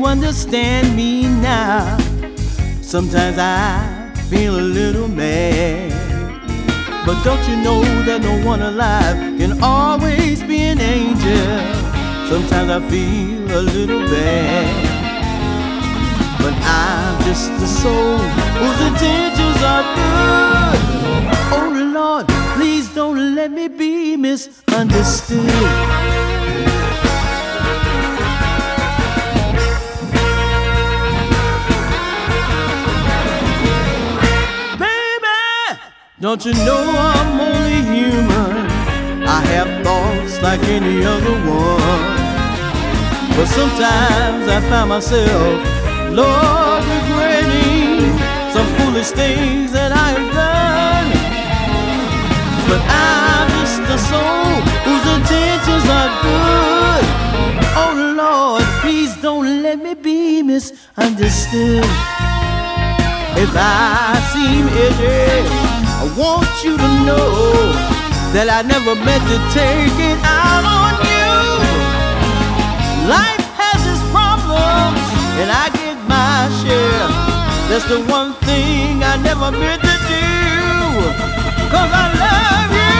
understand me now. Sometimes I feel a little mad, but don't you know that no one alive can always be an angel? Sometimes I feel a little bad, but I'm just a soul whose intentions are good. Oh Lord, please don't let me be misunderstood. Don't you know I'm only human? I have thoughts like any other one, but sometimes I find myself, Lord, regretting some foolish things that I have done. But I'm just a soul whose intentions are good. Oh Lord, please don't let me be misunderstood. If I seem edgy, I want you to know that I never meant to take it out on you. Life has its problems, and I get my share. That's the one thing I never meant to do, 'cause I love you.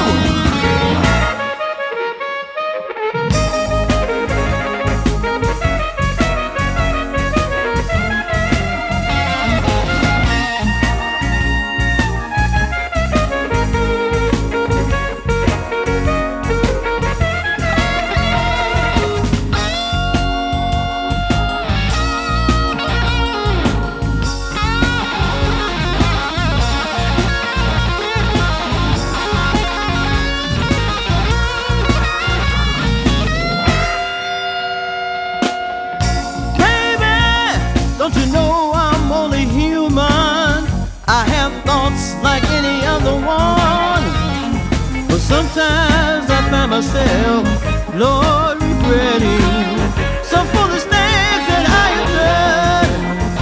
Don't you know I'm only human? I have thoughts like any other one, but sometimes I find myself, Lord, regretting some foolish things that I have done.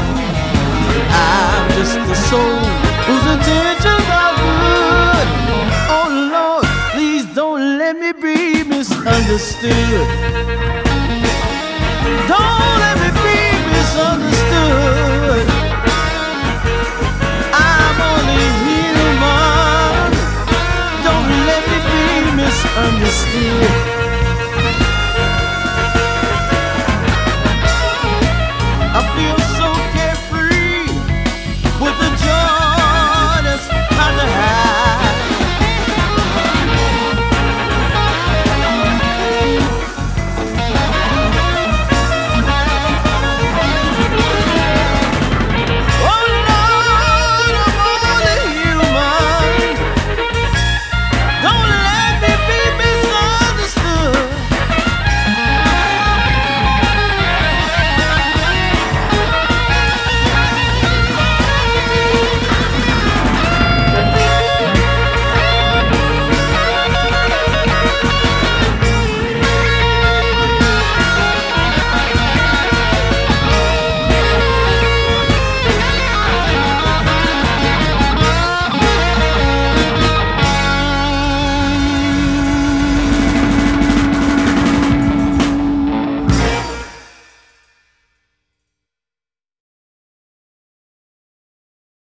I'm just a soul whose intentions are good. Oh Lord, please don't let me be misunderstood. Don't let me be misunderstood. I'm only human. Don't let me be misunderstood.